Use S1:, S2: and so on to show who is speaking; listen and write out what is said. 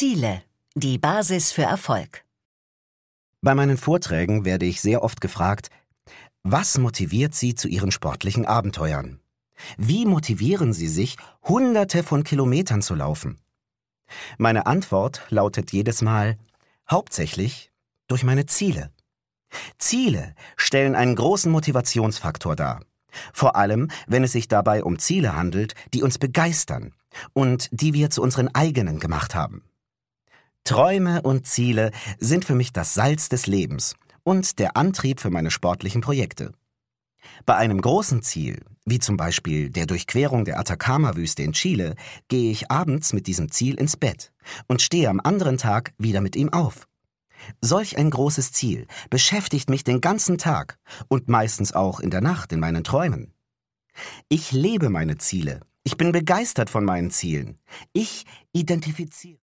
S1: Ziele, die Basis für Erfolg.
S2: Bei meinen Vorträgen werde ich sehr oft gefragt, was motiviert Sie zu Ihren sportlichen Abenteuern? Wie motivieren Sie sich, Hunderte von Kilometern zu laufen? Meine Antwort lautet jedes Mal, hauptsächlich durch meine Ziele. Ziele stellen einen großen Motivationsfaktor dar. Vor allem, wenn es sich dabei um Ziele handelt, die uns begeistern und die wir zu unseren eigenen gemacht haben. Träume und Ziele sind für mich das Salz des Lebens und der Antrieb für meine sportlichen Projekte. Bei einem großen Ziel, wie zum Beispiel der Durchquerung der Atacama-Wüste in Chile, gehe ich abends mit diesem Ziel ins Bett und stehe am anderen Tag wieder mit ihm auf. Solch ein großes Ziel beschäftigt mich den ganzen Tag und meistens auch in der Nacht in meinen Träumen. Ich lebe meine Ziele. Ich bin begeistert von meinen Zielen. Ich identifiziere